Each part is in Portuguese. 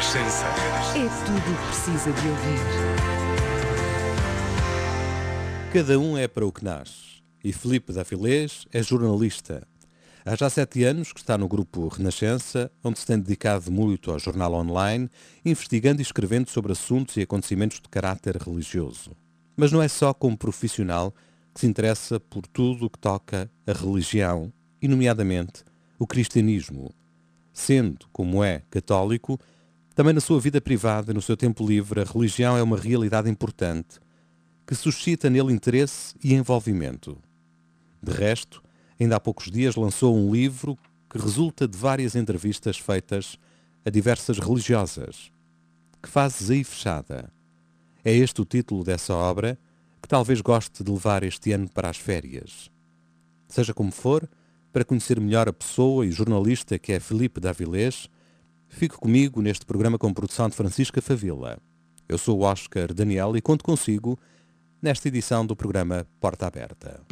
Renascença. É tudo o que precisa de ouvir. Cada um é para o que nasce. E Filipe da Avilés é jornalista. Há já 7 anos que está no grupo Renascença, onde se tem dedicado muito ao jornal online, investigando e escrevendo sobre assuntos e acontecimentos de caráter religioso. Mas não é só como profissional que se interessa por tudo o que toca a religião, e nomeadamente o cristianismo. Sendo, como é, católico, também na sua vida privada e no seu tempo livre, a religião é uma realidade importante, que suscita nele interesse e envolvimento. De resto, ainda há poucos dias lançou um livro que resulta de várias entrevistas feitas a diversas religiosas. Que fazes aí fechada? É este o título dessa obra que talvez goste de levar este ano para as férias. Seja como for, para conhecer melhor a pessoa e jornalista que é Filipe da Avilés, fique comigo neste programa com produção de Francisca Favila. Eu sou o Oscar Daniel e conto consigo nesta edição do programa Porta Aberta.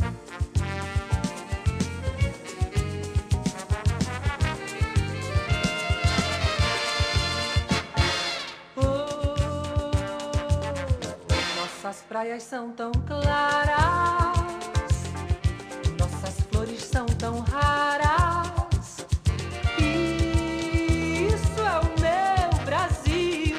Nossas praias são tão claras, nossas flores são tão raras. Isso é o meu Brasil.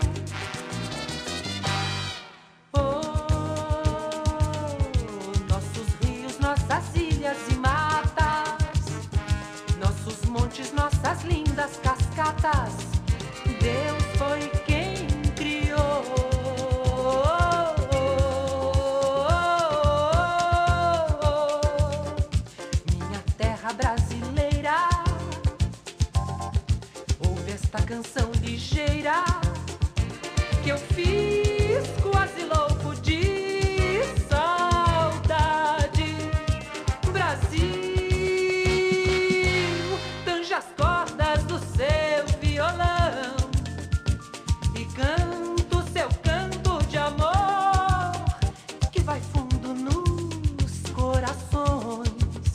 Nossos rios, nossas ilhas e matas, nossos montes, nossas lindas cascatas. Deus foi quem criou. Brasileira, ouve esta canção ligeira que eu fiz quase louco de saudade. Brasil, tanja as cordas do seu violão e canta o seu canto de amor que vai fundo nos corações.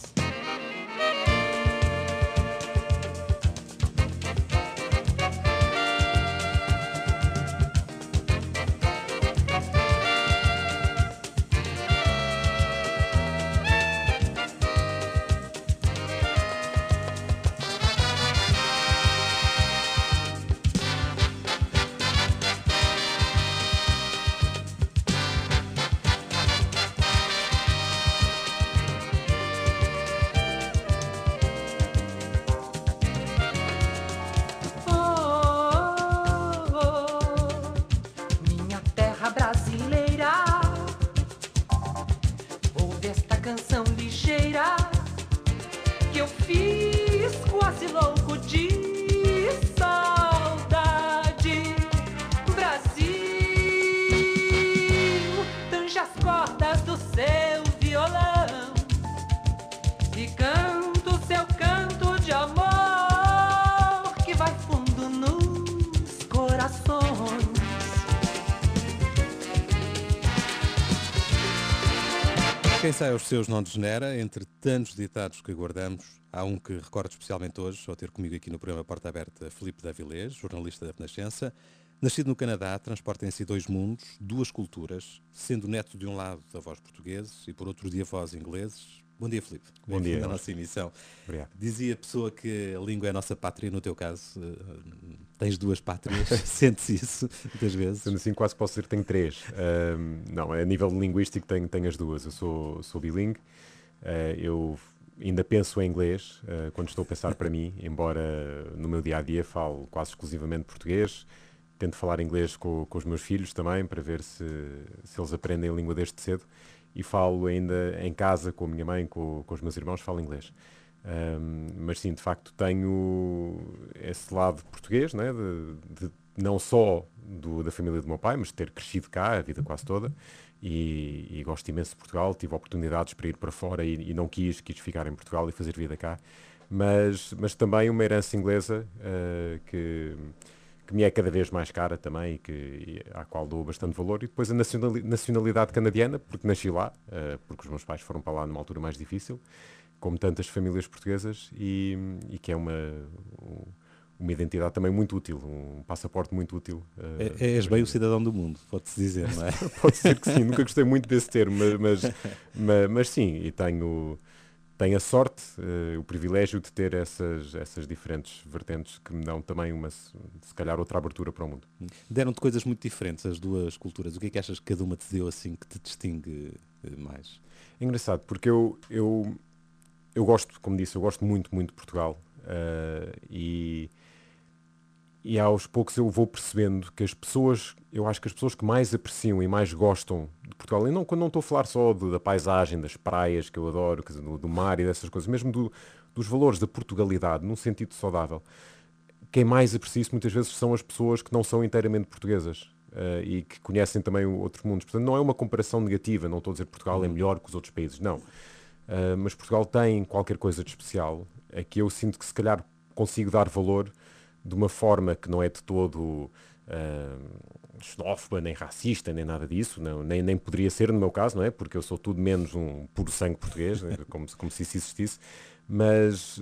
Canção ligeira que eu fiz quase louco de saudade. Brasil, tanja as cordas do seu violão e canta o seu canto de amor que vai fundo nos corações. Quem sai aos seus não degenera, entre tantos ditados que guardamos, há um que recordo especialmente hoje, ao ter comigo aqui no programa Porta Aberta, Filipe da Avilés, jornalista da Renascença. Nascido no Canadá, transporta em si 2 mundos, 2 culturas, sendo neto de um lado de avós portugueses e por outro de avós ingleses. Bom dia, Filipe. Bom dia. Na nossa emissão. Obrigado. Dizia a pessoa que a língua é a nossa pátria, no teu caso, tens 2 pátrias, sentes isso muitas vezes? Sendo assim, quase posso dizer que tenho 3. Não, a nível linguístico tenho as 2. Eu sou bilingue, eu ainda penso em inglês quando estou a pensar para mim, embora no meu dia-a-dia falo quase exclusivamente português. Tento falar inglês com os meus filhos também, para ver se eles aprendem a língua desde cedo. E falo ainda em casa com a minha mãe, com os meus irmãos, falo inglês. Mas sim, de facto, tenho esse lado português, né? de não só da família do meu pai, mas de ter crescido cá a vida quase toda. E gosto imenso de Portugal. Tive oportunidades para ir para fora e não quis ficar em Portugal e fazer vida cá. Mas também uma herança inglesa que me é cada vez mais cara também e à qual dou bastante valor. E depois a nacionalidade canadiana, porque nasci lá, porque os meus pais foram para lá numa altura mais difícil, como tantas famílias portuguesas, e que é uma identidade também muito útil, um passaporte muito útil. És bem o cidadão do mundo, pode-se dizer, não é? Pode ser que sim, nunca gostei muito desse termo, mas sim, e tenho a sorte, o privilégio de ter essas diferentes vertentes que me dão também se calhar outra abertura para o mundo. Deram-te coisas muito diferentes as duas culturas. O que é que achas que cada uma te deu assim que te distingue mais? É engraçado, porque eu gosto, como disse, eu gosto muito, muito de Portugal. E aos poucos eu vou percebendo que eu acho que as pessoas que mais apreciam e mais gostam de Portugal, e não, quando não estou a falar só da paisagem, das praias que eu adoro, quer dizer, do mar e dessas coisas, mesmo dos valores da Portugalidade, num sentido saudável, quem mais aprecia isso muitas vezes são as pessoas que não são inteiramente portuguesas. E que conhecem também outros mundos. Portanto, não é uma comparação negativa, não estou a dizer que Portugal é melhor que os outros países, não. Mas Portugal tem qualquer coisa de especial, a que eu sinto que se calhar consigo dar valor de uma forma que não é de todo xenófoba, nem racista, nem nada disso, não, nem poderia ser no meu caso, não é? Porque eu sou tudo menos um puro sangue português, né? como se isso existisse, mas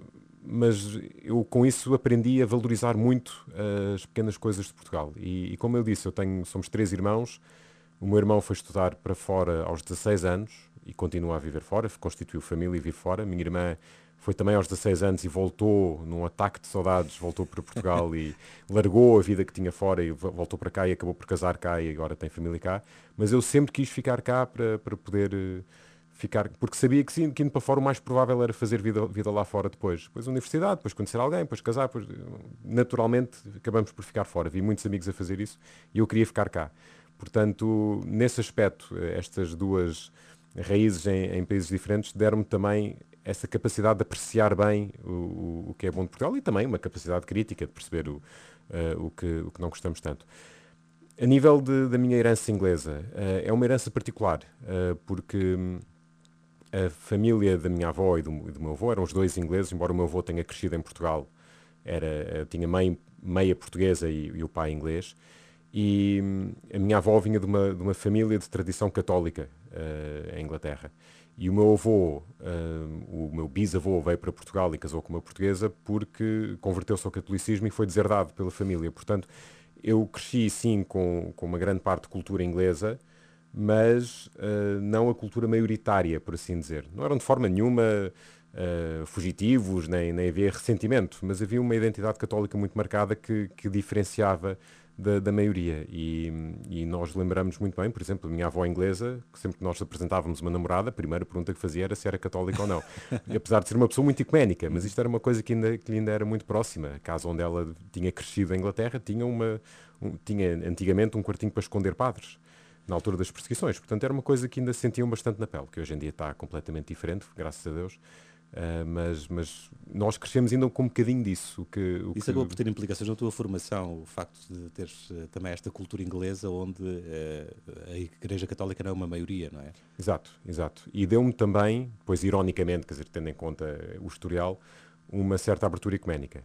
eu com isso aprendi a valorizar muito as pequenas coisas de Portugal. E como eu disse, somos 3 irmãos, o meu irmão foi estudar para fora aos 16 anos e continua a viver fora, constituiu família e vive fora. Minha irmã foi também aos 16 anos e voltou, num ataque de saudades, voltou para Portugal e largou a vida que tinha fora e voltou para cá e acabou por casar cá e agora tem família cá. Mas eu sempre quis ficar cá para poder ficar, porque sabia que sim, que indo para fora o mais provável era fazer vida lá fora depois. Depois universidade, depois conhecer alguém, depois casar, depois, naturalmente acabamos por ficar fora. Vi muitos amigos a fazer isso e eu queria ficar cá. Portanto, nesse aspecto, estas duas raízes em países diferentes deram-me também essa capacidade de apreciar bem o que é bom de Portugal e também uma capacidade crítica de perceber o que não gostamos tanto. A nível da minha herança inglesa, é uma herança particular, porque a família da minha avó e do meu avô eram os dois ingleses, embora o meu avô tenha crescido em Portugal, tinha mãe meia portuguesa e o pai inglês. E a minha avó vinha de uma família de tradição católica em Inglaterra. E o meu avô, o meu bisavô, veio para Portugal e casou com uma portuguesa porque converteu-se ao catolicismo e foi deserdado pela família. Portanto, eu cresci sim com uma grande parte de cultura inglesa, mas não a cultura maioritária, por assim dizer. Não eram de forma nenhuma fugitivos, nem havia ressentimento, mas havia uma identidade católica muito marcada que diferenciava da maioria. E nós lembramos muito bem, por exemplo, a minha avó inglesa, que sempre que nós apresentávamos uma namorada, a primeira pergunta que fazia era se era católica ou não. E apesar de ser uma pessoa muito ecuménica, mas isto era uma coisa que ainda era muito próxima. A casa onde ela tinha crescido em Inglaterra tinha antigamente um quartinho para esconder padres, na altura das perseguições. Portanto, era uma coisa que ainda sentiam bastante na pele, que hoje em dia está completamente diferente, graças a Deus. Mas nós crescemos ainda com um bocadinho disso. Isso acabou por ter implicações na tua formação, o facto de teres também esta cultura inglesa onde a Igreja Católica não é uma maioria, não é? Exato. E deu-me também, pois ironicamente, quer dizer, tendo em conta o historial, uma certa abertura ecuménica.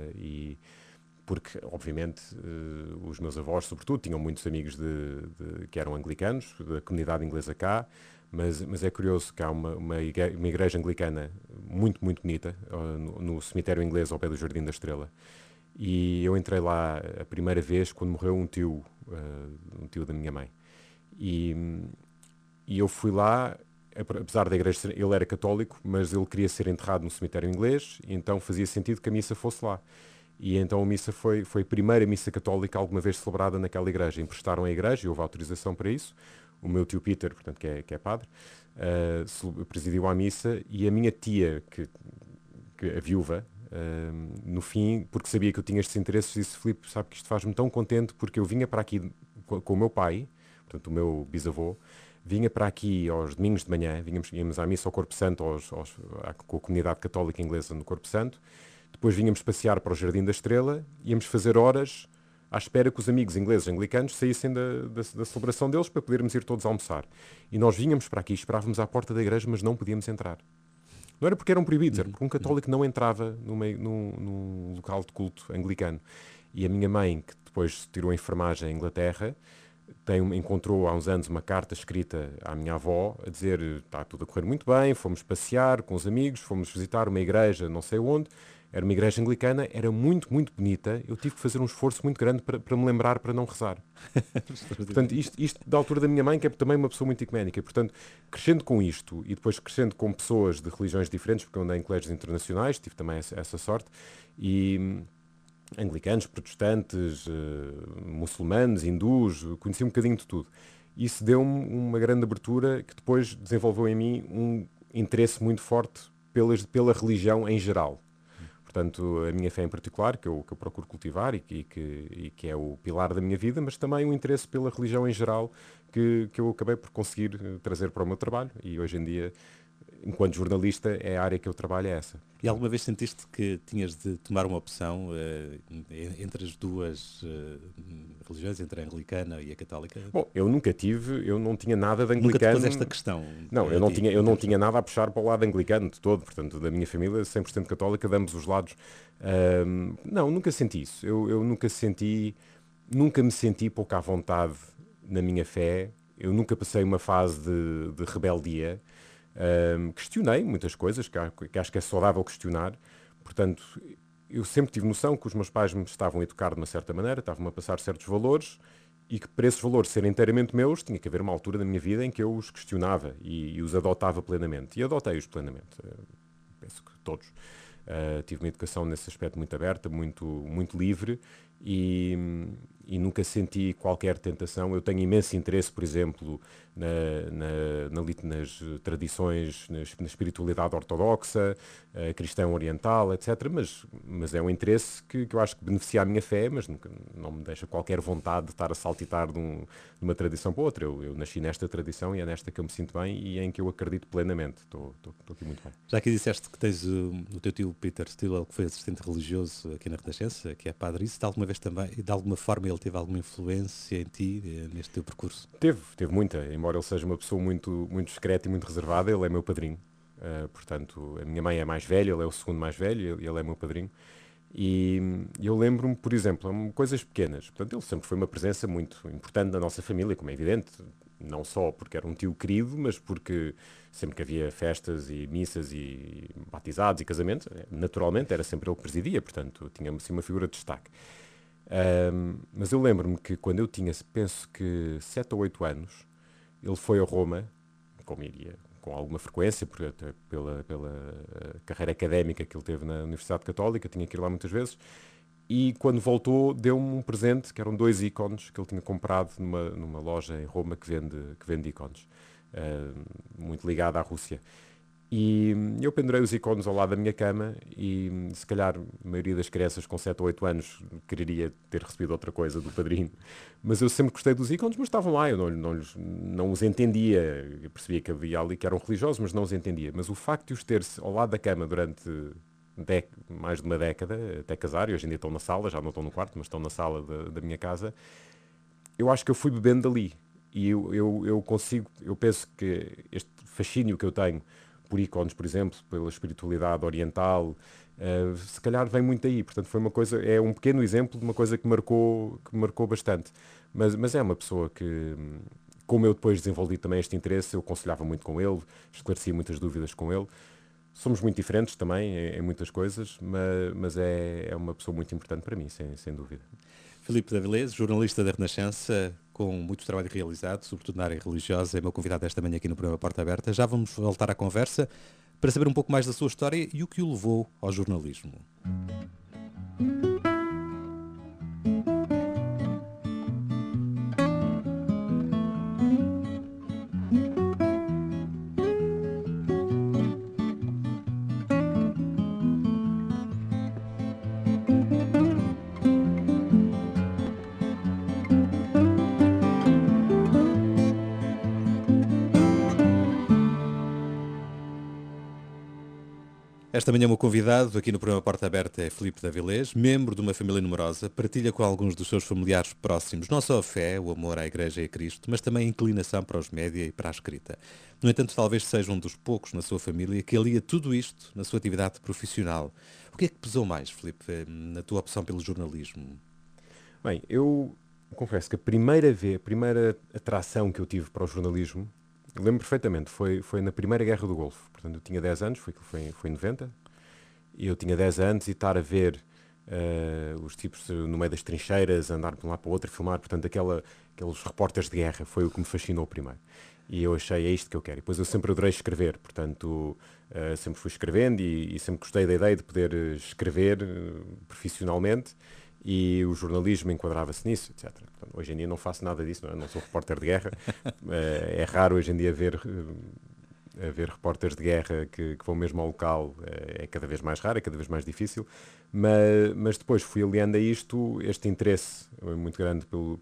Porque, obviamente, os meus avós, sobretudo, tinham muitos amigos que eram anglicanos, da comunidade inglesa cá, mas é curioso que há uma igreja anglicana muito, muito bonita no cemitério inglês ao pé do Jardim da Estrela. E eu entrei lá a primeira vez quando morreu um tio da minha mãe. E eu fui lá, apesar da igreja, ele era católico, mas ele queria ser enterrado no cemitério inglês, e então fazia sentido que a missa fosse lá. E então a missa foi a primeira missa católica alguma vez celebrada naquela igreja. Emprestaram a igreja e houve autorização para isso. O meu tio Peter, portanto, que é padre, presidiu a missa, e a minha tia, que a viúva, no fim, porque sabia que eu tinha estes interesses, disse: Filipe, sabe que isto faz-me tão contente, porque eu vinha para aqui com o meu pai, portanto o meu bisavô, vinha para aqui aos domingos de manhã, íamos à missa ao Corpo Santo, com a comunidade católica inglesa no Corpo Santo, depois vínhamos passear para o Jardim da Estrela, íamos fazer horas à espera que os amigos ingleses anglicanos saíssem da celebração deles para podermos ir todos almoçar. E nós vínhamos para aqui, esperávamos à porta da igreja, mas não podíamos entrar. Não era porque eram proibidos, era porque um católico não entrava num local de culto anglicano. E a minha mãe, que depois tirou a enfermagem em Inglaterra, encontrou há uns anos uma carta escrita à minha avó a dizer: está tudo a correr muito bem, fomos passear com os amigos, fomos visitar uma igreja não sei onde, Era uma igreja anglicana, era muito, muito bonita. Eu tive que fazer um esforço muito grande para me lembrar para não rezar. Portanto, isto da altura da minha mãe, que é também uma pessoa muito ecuménica. Portanto, crescendo com isto e depois crescendo com pessoas de religiões diferentes, porque eu andei em colégios internacionais, tive também essa sorte, e anglicanos, protestantes, muçulmanos, hindus, conheci um bocadinho de tudo. Isso deu-me uma grande abertura que depois desenvolveu em mim um interesse muito forte pela religião em geral. Portanto, a minha fé em particular, que eu procuro cultivar e que é o pilar da minha vida, mas também um interesse pela religião em geral que eu acabei por conseguir trazer para o meu trabalho e hoje em dia, enquanto jornalista, é a área que eu trabalho, é essa. E alguma vez sentiste que tinhas de tomar uma opção entre as duas religiões, entre a anglicana e a católica? Bom, eu não tinha nada de anglicano. Nunca te pôs esta questão? Não, eu não tinha nada a puxar para o lado anglicano de todo, portanto, da minha família, 100% católica, de ambos os lados. Não, nunca senti isso. Eu nunca me senti pouco à vontade na minha fé. Eu nunca passei uma fase de rebeldia. Questionei muitas coisas que acho que é saudável questionar. Portanto, eu sempre tive noção que os meus pais me estavam a educar de uma certa maneira, estavam-me a passar certos valores e que para esses valores serem inteiramente meus tinha que haver uma altura da minha vida em que eu os questionava e os adotava plenamente. E adotei-os plenamente. Penso que todos. Tive uma educação nesse aspecto muito aberta, muito, muito livre e nunca senti qualquer tentação. Eu tenho imenso interesse, por exemplo, nas tradições, na espiritualidade ortodoxa, cristã oriental, etc. Mas é um interesse que eu acho que beneficia a minha fé, mas não me deixa qualquer vontade de estar a saltitar de uma tradição para outra. Eu nasci nesta tradição e é nesta que eu me sinto bem e em que eu acredito plenamente. Estou aqui muito bem. Já que disseste que tens o teu tio Peter Stilwell, que foi assistente religioso aqui na Renascença, que é padre, isso de alguma vez também, de alguma forma ele teve alguma influência em ti, neste teu percurso? Teve muita, embora ele seja uma pessoa muito, muito discreta e muito reservada, ele é meu padrinho. Portanto, a minha mãe é mais velha, ele é o segundo mais velho e ele é meu padrinho. E eu lembro-me, por exemplo, coisas pequenas. Portanto, ele sempre foi uma presença muito importante na nossa família, como é evidente. Não só porque era um tio querido, mas porque sempre que havia festas e missas e batizados e casamentos, naturalmente era sempre ele que presidia, portanto, tinha assim uma figura de destaque. Mas eu lembro-me que quando eu tinha, penso que 7 ou 8 anos, ele foi a Roma, como iria com alguma frequência, porque até pela carreira académica que ele teve na Universidade Católica, tinha que ir lá muitas vezes, e quando voltou deu-me um presente, que eram 2 ícones que ele tinha comprado numa loja em Roma que vende ícones, muito ligada à Rússia. E eu pendurei os ícones ao lado da minha cama e se calhar a maioria das crianças com 7 ou 8 anos quereria ter recebido outra coisa do padrinho. Mas eu sempre gostei dos ícones, mas estavam lá, eu não os entendia. Eu percebia que havia ali que eram religiosos, mas não os entendia. Mas o facto de os ter ao lado da cama durante mais de uma década, até casar, e hoje em dia estão na sala, já não estão no quarto, mas estão na sala da minha casa, eu acho que eu fui bebendo dali. E eu penso que este fascínio que eu tenho por ícones, por exemplo, pela espiritualidade oriental, se calhar vem muito aí. Portanto, é um pequeno exemplo de uma coisa que me marcou bastante. Mas é uma pessoa que, como eu depois desenvolvi também este interesse, eu aconselhava muito com ele, esclarecia muitas dúvidas com ele. Somos muito diferentes também em muitas coisas, mas é uma pessoa muito importante para mim, sem dúvida. Filipe de Avilés, jornalista da Renascença, com muito trabalho realizado, sobretudo na área religiosa, é meu convidado esta manhã aqui no programa Porta Aberta. Já vamos voltar à conversa para saber um pouco mais da sua história e o que o levou ao jornalismo. Esta manhã o meu convidado aqui no programa Porta Aberta é Filipe de Avilés, membro de uma família numerosa, partilha com alguns dos seus familiares próximos não só a fé, o amor à Igreja e a Cristo, mas também a inclinação para os média e para a escrita. No entanto, talvez seja um dos poucos na sua família que alia tudo isto na sua atividade profissional. O que é que pesou mais, Filipe, na tua opção pelo jornalismo? Bem, eu confesso que a primeira atração que eu tive para o jornalismo, lembro perfeitamente, foi na Primeira Guerra do Golfo. Portanto, eu tinha 10 anos, foi em 90, eu tinha 10 anos e estar a ver os tipos no meio das trincheiras, andar de um lado para o outro, filmar, portanto, aqueles repórteres de guerra, foi o que me fascinou primeiro. E eu achei, é isto que eu quero. E depois eu sempre adorei escrever, portanto, sempre fui escrevendo e sempre gostei da ideia de poder escrever profissionalmente, e o jornalismo enquadrava-se nisso, etc. Portanto, hoje em dia não faço nada disso, não sou repórter de guerra. É raro hoje em dia ver repórteres de guerra que vão mesmo ao local, é cada vez mais raro, é cada vez mais difícil, mas depois fui aliando a isto este interesse muito grande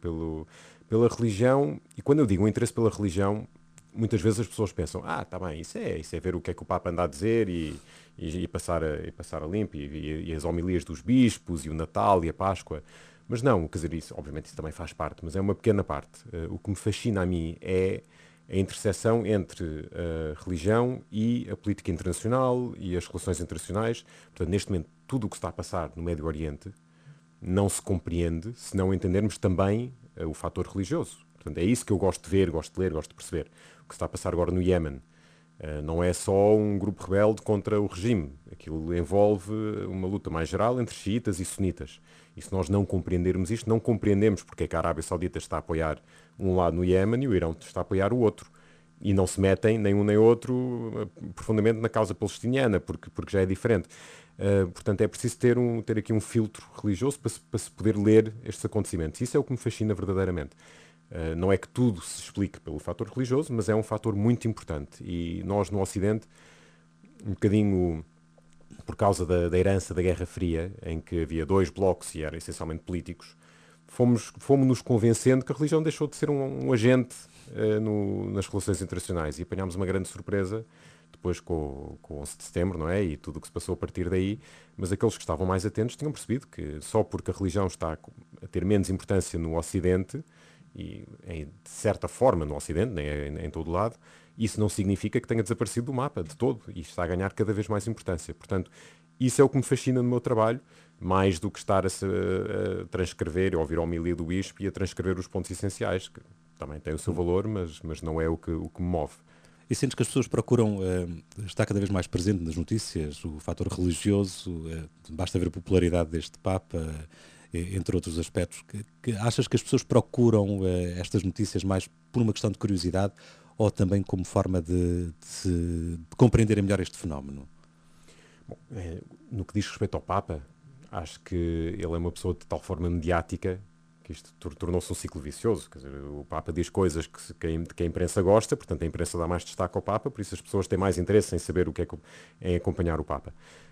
pela religião, e quando eu digo um interesse pela religião, muitas vezes as pessoas pensam, tá bem, isso é ver o que é que o Papa anda a dizer e passar a limpo, e as homilias dos bispos, e o Natal, e a Páscoa. Mas não, quer dizer, isso, obviamente isso também faz parte, mas é uma pequena parte. O que me fascina a mim é a interseção entre a religião e a política internacional e as relações internacionais. Portanto, neste momento, tudo o que está a passar no Médio Oriente não se compreende se não entendermos também o fator religioso. Portanto, é isso que eu gosto de ver, gosto de ler, gosto de perceber. O que se está a passar agora no Iémen não é só um grupo rebelde contra o regime. Aquilo envolve uma luta mais geral entre xiitas e sunitas. E se nós não compreendermos isto, não compreendemos porque é que a Arábia Saudita está a apoiar um lado no Iémen e o Irão está a apoiar o outro. E não se metem, nem um nem outro, profundamente na causa palestiniana, porque já é diferente. Portanto, é preciso ter aqui um filtro religioso para se poder ler estes acontecimentos. Isso é o que me fascina verdadeiramente. Não é que tudo se explique pelo fator religioso, mas é um fator muito importante. E nós, no Ocidente, um bocadinho por causa da herança da Guerra Fria, em que havia dois blocos e eram essencialmente políticos, fomos-nos convencendo que a religião deixou de ser um agente nas relações internacionais, e apanhámos uma grande surpresa depois com o 11 de setembro, não é? E tudo o que se passou a partir daí, mas aqueles que estavam mais atentos tinham percebido que só porque a religião está a ter menos importância no Ocidente, e de certa forma no Ocidente, nem em todo lado, isso não significa que tenha desaparecido do mapa de todo, e está a ganhar cada vez mais importância. Portanto, isso é o que me fascina no meu trabalho, mais do que estar a transcrever, a ouvir a homilia do bispo e a transcrever os pontos essenciais, que também tem o seu valor, mas não é o que me move. E sentes que as pessoas procuram estar cada vez mais presente nas notícias, o fator religioso, basta ver a popularidade deste Papa, entre outros aspectos. Achas que as pessoas procuram estas notícias mais por uma questão de curiosidade ou também como forma de compreenderem melhor este fenómeno? Bom, no que diz respeito ao Papa, acho que ele é uma pessoa de tal forma mediática que isto tornou-se um ciclo vicioso. Quer dizer, o Papa diz coisas que a imprensa gosta, portanto a imprensa dá mais destaque ao Papa, por isso as pessoas têm mais interesse em saber em acompanhar o Papa.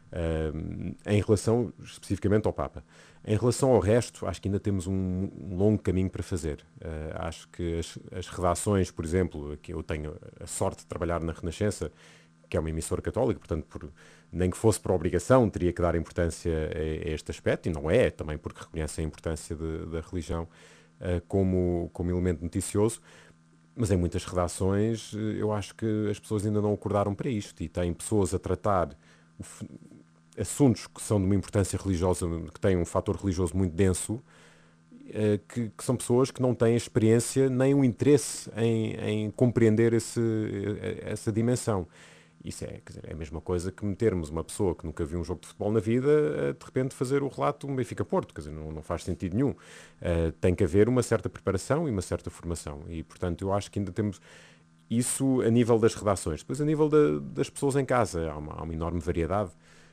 Em relação especificamente ao Papa. Em relação ao resto, acho que ainda temos um longo caminho para fazer. Acho que as redações, por exemplo, que eu tenho a sorte de trabalhar na Renascença, que é uma emissora católica, portanto, nem que fosse por obrigação, teria que dar importância a este aspecto, e não é, também porque reconhece a importância da religião como elemento noticioso, mas em muitas redações eu acho que as pessoas ainda não acordaram para isto, e têm pessoas a tratar assuntos que são de uma importância religiosa, que têm um fator religioso muito denso, que são pessoas que não têm experiência nem o interesse em compreender essa dimensão. Isso quer dizer, é a mesma coisa que metermos uma pessoa que nunca viu um jogo de futebol na vida, de repente fazer o relato do Benfica-Porto, quer dizer, não faz sentido nenhum. Tem que haver uma certa preparação e uma certa formação, e portanto eu acho que ainda temos isso a nível das redações. Depois a nível das pessoas em casa, há uma enorme variedade.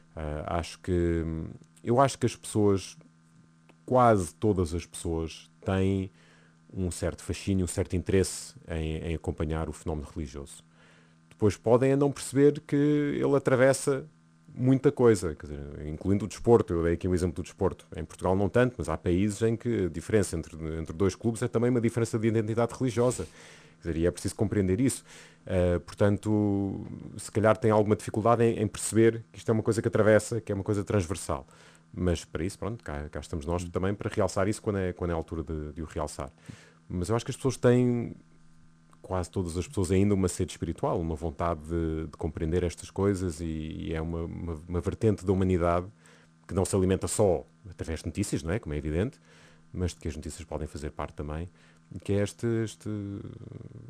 Eu acho que as pessoas, quase todas as pessoas, têm um certo fascínio, um certo interesse em acompanhar o fenómeno religioso. Depois podem não perceber que ele atravessa muita coisa, quer dizer, incluindo o desporto. Eu dei aqui um exemplo do desporto. Em Portugal não tanto, mas há países em que a diferença entre dois clubes é também uma diferença de identidade religiosa. Quer dizer, e é preciso compreender isso. Portanto, se calhar tem alguma dificuldade em perceber que isto é uma coisa que atravessa, que é uma coisa transversal. Mas para isso, pronto, cá estamos nós também para realçar isso quando é a altura de o realçar. Mas eu acho que as pessoas têm, quase todas as pessoas, ainda uma sede espiritual, uma vontade de compreender estas coisas, e é uma vertente da humanidade que não se alimenta só através de notícias, não é? Como é evidente, mas de que as notícias podem fazer parte também, que é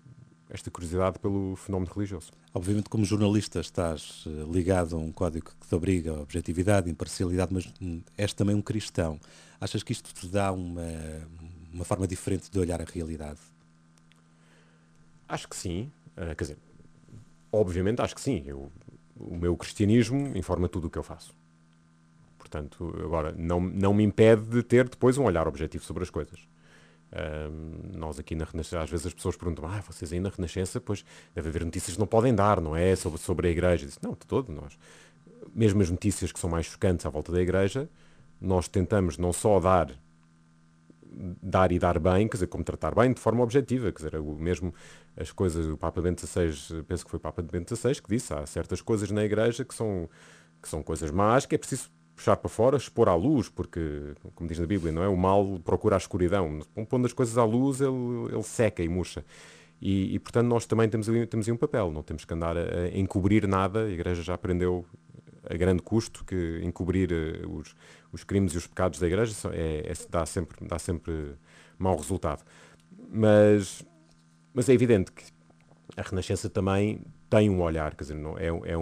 esta curiosidade pelo fenómeno religioso. Obviamente, como jornalista, estás ligado a um código que te obriga a objetividade, imparcialidade, mas és também um cristão. Achas que isto te dá uma forma diferente de olhar a realidade? Acho que sim. Quer dizer, obviamente acho que sim. O meu cristianismo informa tudo o que eu faço. Portanto, agora, não me impede de ter depois um olhar objetivo sobre as coisas. Nós aqui na Renascença, às vezes as pessoas perguntam, vocês aí na Renascença, pois deve haver notícias que não podem dar, não é? Sobre a Igreja. Diz, não, de todo, nós. Mesmo as notícias que são mais chocantes à volta da Igreja, nós tentamos não só dar e dar bem, quer dizer, como tratar bem de forma objetiva, quer dizer, mesmo as coisas, o Papa Bento XVI, penso que foi o Papa Bento XVI que disse, há certas coisas na Igreja que são coisas más, que é preciso puxar para fora, expor à luz, porque, como diz na Bíblia, não é? O mal procura a escuridão. Pondo as coisas à luz, ele seca e murcha. E portanto, nós também temos aí um papel. Não temos que andar a encobrir nada. A Igreja já aprendeu a grande custo que encobrir os crimes e os pecados da Igreja dá sempre mau resultado. Mas é evidente que a Renascença também tem um olhar, quer dizer, não,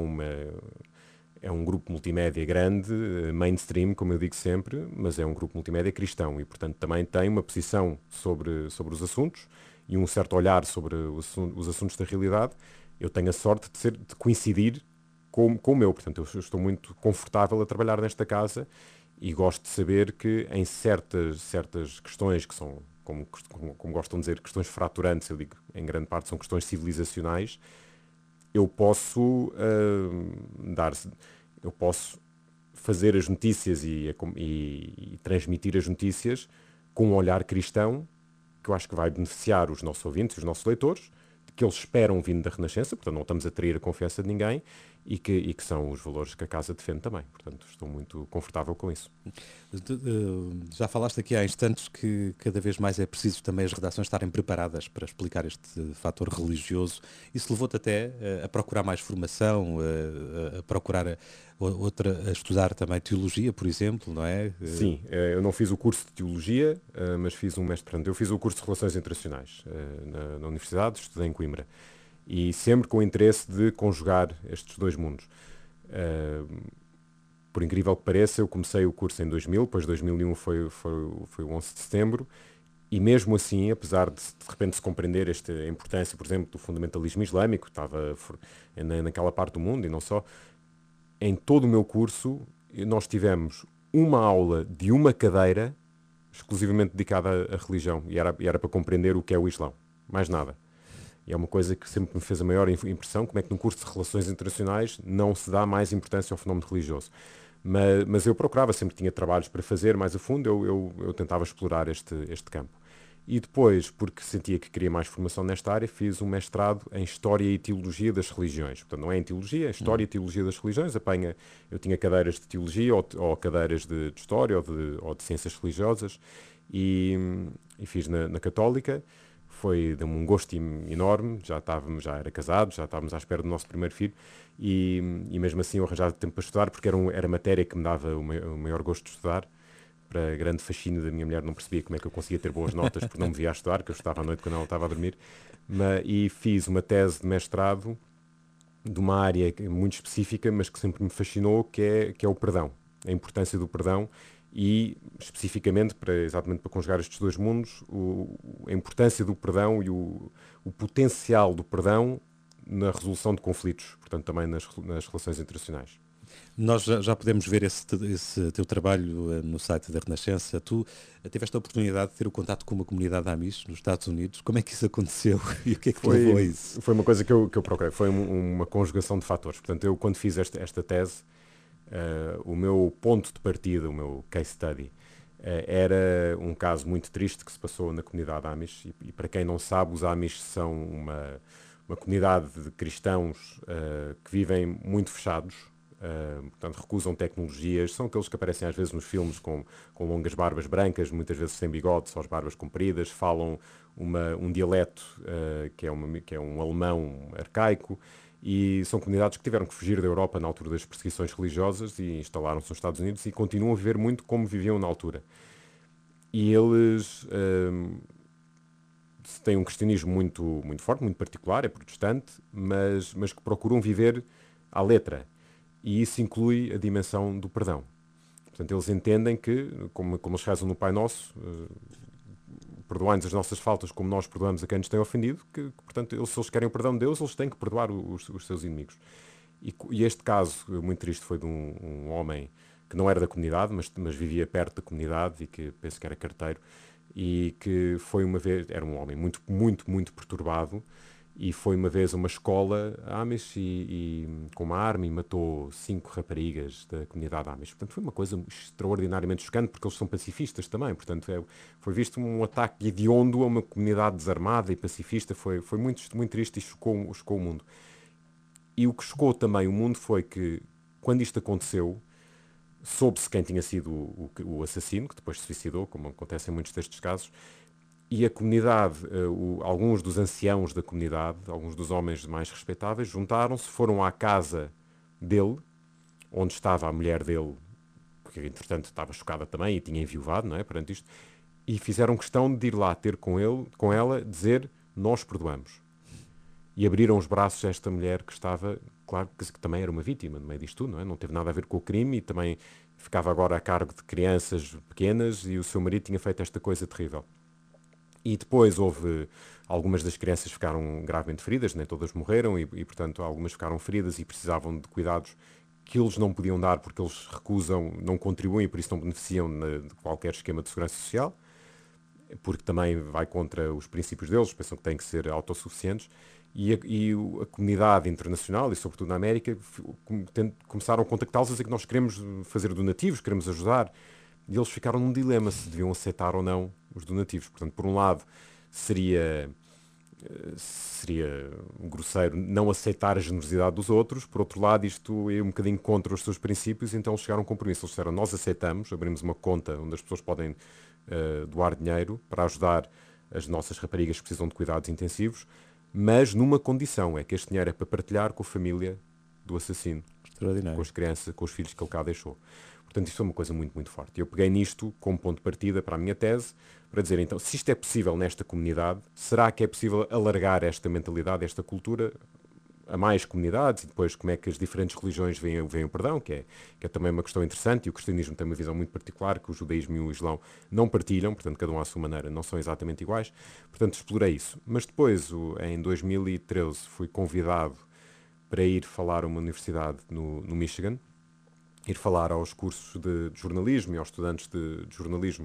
é um grupo multimédia grande, mainstream, como eu digo sempre, mas é um grupo multimédia cristão e, portanto, também tem uma posição sobre os assuntos e um certo olhar sobre os assuntos da realidade. Eu tenho a sorte de coincidir com o meu, portanto, eu estou muito confortável a trabalhar nesta casa e gosto de saber que em certas questões que são, como gostam de dizer, questões fraturantes, eu digo, em grande parte são questões civilizacionais, eu posso fazer as notícias e transmitir as notícias com um olhar cristão que eu acho que vai beneficiar os nossos ouvintes e os nossos leitores, que eles esperam vindo da Renascença, portanto não estamos a trair a confiança de ninguém e que são os valores que a Casa defende também. Portanto, estou muito confortável com isso. Já falaste aqui há instantes que cada vez mais é preciso também as redações estarem preparadas para explicar este fator religioso. Isso levou-te até a procurar mais formação, a procurar a estudar também teologia, por exemplo, não é? Sim, eu não fiz o curso de teologia, mas fiz um mestrado. Eu fiz o curso de Relações Internacionais na Universidade, estudei em Coimbra. E sempre com o interesse de conjugar estes dois mundos. Por incrível que pareça, eu comecei o curso em 2000, depois 2001 foi o 11 de setembro, e mesmo assim, apesar de repente se compreender a importância, por exemplo, do fundamentalismo islâmico, que estava naquela parte do mundo e não só, em todo o meu curso nós tivemos uma aula de uma cadeira exclusivamente dedicada à religião, e era para compreender o que é o Islão, mais nada. E é uma coisa que sempre me fez a maior impressão, como é que num curso de Relações Internacionais não se dá mais importância ao fenómeno religioso. Mas eu procurava, sempre tinha trabalhos para fazer mais a fundo, eu tentava explorar este campo. E depois, porque sentia que queria mais formação nesta área, fiz um mestrado em História e Teologia das Religiões. Portanto, não é em Teologia, é História e Teologia das Religiões. Eu tinha cadeiras de Teologia ou cadeiras de História ou de Ciências Religiosas e fiz na Católica. Deu-me um gosto enorme, já era casado, já estávamos à espera do nosso primeiro filho e mesmo assim eu arranjava tempo para estudar porque era matéria que me dava o maior gosto de estudar. Para grande fascínio da minha mulher, não percebia como é que eu conseguia ter boas notas porque não me via a estudar, que eu estudava à noite quando ela estava a dormir. E fiz uma tese de mestrado de uma área muito específica, mas que sempre me fascinou, que é o perdão, a importância do perdão e, especificamente, exatamente para conjugar estes dois mundos, a importância do perdão e o potencial do perdão na resolução de conflitos, portanto, também nas relações internacionais. Nós já podemos ver esse teu trabalho no site da Renascença. Tu tiveste a oportunidade de ter o contato com uma comunidade Amish nos Estados Unidos. Como é que isso aconteceu e o que é que te levou a isso? Foi uma coisa que eu procurei, foi uma conjugação de fatores. Portanto, eu quando fiz esta tese, o meu ponto de partida, o meu case study, era um caso muito triste que se passou na comunidade Amish. E para quem não sabe, os Amish são uma comunidade de cristãos que vivem muito fechados. Portanto, recusam tecnologias, são aqueles que aparecem às vezes nos filmes com longas barbas brancas, muitas vezes sem bigode, só as barbas compridas, falam um dialeto que é um alemão arcaico, e são comunidades que tiveram que fugir da Europa na altura das perseguições religiosas e instalaram-se nos Estados Unidos e continuam a viver muito como viviam na altura. E eles têm um cristianismo muito, muito forte, muito particular, é protestante, mas que procuram viver à letra. E isso inclui a dimensão do perdão. Portanto, eles entendem que, como eles fazem no Pai Nosso, perdoai-nos as nossas faltas como nós perdoamos a quem nos tem ofendido, portanto, se eles querem o perdão de Deus, eles têm que perdoar os seus inimigos. E este caso, muito triste, foi de um homem que não era da comunidade, mas vivia perto da comunidade e que penso que era carteiro, e que foi uma vez, era um homem muito, muito, muito perturbado, e foi uma vez a uma escola Amish e com uma arma e matou 5 raparigas da comunidade Amish. Portanto, foi uma coisa extraordinariamente chocante, porque eles são pacifistas também. Portanto, foi visto um ataque hediondo a uma comunidade desarmada e pacifista. Foi muito, muito triste e chocou o mundo. E o que chocou também o mundo foi que, quando isto aconteceu, soube-se quem tinha sido o assassino, que depois se suicidou, como acontece em muitos destes casos, e a comunidade, alguns dos anciãos da comunidade, alguns dos homens mais respeitáveis, juntaram-se, foram à casa dele, onde estava a mulher dele, que entretanto estava chocada também e tinha enviuvado, não é, perante isto, e fizeram questão de ir lá ter com ela, dizer, nós perdoamos. E abriram os braços a esta mulher que estava, claro, que também era uma vítima no meio disto tudo, não é? Não teve nada a ver com o crime e também ficava agora a cargo de crianças pequenas e o seu marido tinha feito esta coisa terrível. E depois algumas das crianças ficaram gravemente feridas, nem todas morreram, e portanto algumas ficaram feridas e precisavam de cuidados que eles não podiam dar porque eles recusam, não contribuem e por isso não beneficiam de qualquer esquema de segurança social, porque também vai contra os princípios deles, pensam que têm que ser autossuficientes, e a comunidade internacional, e sobretudo na América, começaram a contactá-los a dizer que nós queremos fazer donativos, queremos ajudar. E eles ficaram num dilema se deviam aceitar ou não os donativos. Portanto, por um lado, seria grosseiro não aceitar a generosidade dos outros. Por outro lado, isto é um bocadinho contra os seus princípios, então eles chegaram a um compromisso. Eles disseram, nós aceitamos, abrimos uma conta onde as pessoas podem doar dinheiro para ajudar as nossas raparigas que precisam de cuidados intensivos, mas numa condição, é que este dinheiro é para partilhar com a família do assassino, com as crianças, com os filhos que ele cá deixou. Portanto, isto é uma coisa muito, muito forte. Eu peguei nisto como ponto de partida para a minha tese, para dizer, então, se isto é possível nesta comunidade, será que é possível alargar esta mentalidade, esta cultura, a mais comunidades? E depois, como é que as diferentes religiões veem o perdão, que é também uma questão interessante, e o cristianismo tem uma visão muito particular, que o judaísmo e o islão não partilham, portanto, cada um à sua maneira, não são exatamente iguais. Portanto, explorei isso. Mas depois, em 2013, fui convidado para ir falar a uma universidade no Michigan, ir falar aos cursos de jornalismo e aos estudantes de jornalismo.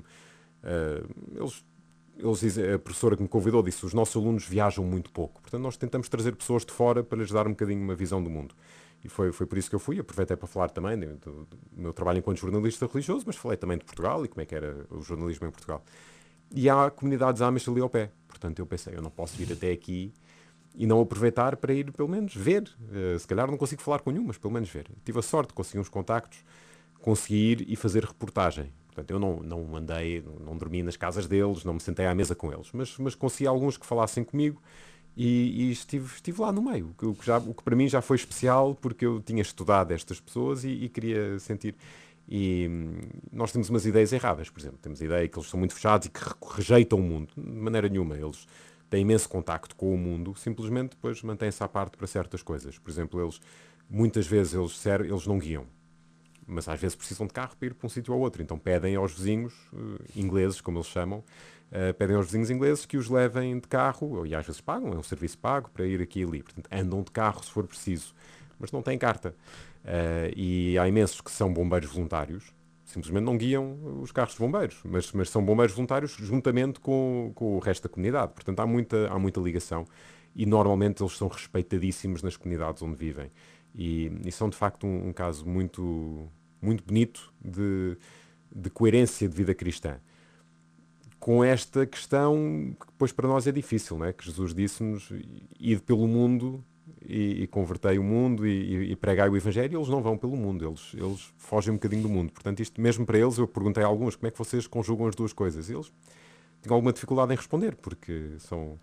A professora que me convidou disse, os nossos alunos viajam muito pouco, portanto nós tentamos trazer pessoas de fora para lhes dar um bocadinho uma visão do mundo. E foi por isso que eu fui. Aproveitei para falar também do meu trabalho enquanto jornalista religioso, mas falei também de Portugal e como é que era o jornalismo em Portugal. E há comunidades Amish ali ao pé, portanto eu pensei, eu não posso vir até aqui e não aproveitar para ir, pelo menos, ver. Se calhar não consigo falar com nenhum, mas pelo menos ver. Tive a sorte de conseguir uns contactos, consegui ir e fazer reportagem. Portanto, eu não andei, não dormi nas casas deles, não me sentei à mesa com eles, mas consegui alguns que falassem comigo e estive lá no meio, o que para mim já foi especial, porque eu tinha estudado estas pessoas e queria sentir. E nós temos umas ideias erradas, por exemplo. Temos a ideia que eles são muito fechados e que rejeitam o mundo. De maneira nenhuma. Eles têm imenso contacto com o mundo, simplesmente depois mantêm-se à parte para certas coisas. Por exemplo, muitas vezes eles não guiam, mas às vezes precisam de carro para ir para um sítio ao outro. Então pedem aos vizinhos ingleses, como eles chamam, pedem aos vizinhos ingleses que os levem de carro, e às vezes pagam, é um serviço pago para ir aqui e ali. Portanto, andam de carro se for preciso, mas não têm carta. E há imensos que são bombeiros voluntários, simplesmente não guiam os carros de bombeiros, mas são bombeiros voluntários juntamente com o resto da comunidade. Portanto, há muita ligação e normalmente eles são respeitadíssimos nas comunidades onde vivem. E são, de facto, um caso muito, muito bonito de coerência de vida cristã. Com esta questão que depois para nós é difícil, não é? Que Jesus disse-nos, ide pelo mundo e convertei o mundo e pregai o Evangelho, e eles não vão pelo mundo, eles fogem um bocadinho do mundo. Portanto, isto mesmo para eles, eu perguntei a alguns como é que vocês conjugam as duas coisas. E eles tinham alguma dificuldade em responder, porque